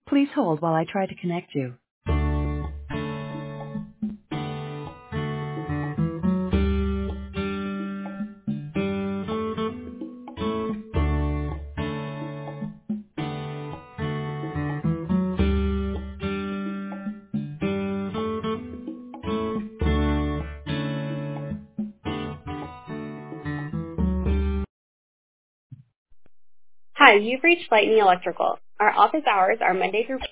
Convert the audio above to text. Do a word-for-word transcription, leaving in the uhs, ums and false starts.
Please hold while I try to connect you. Hi, you've reached Lightning Electrical. Our office hours are Monday through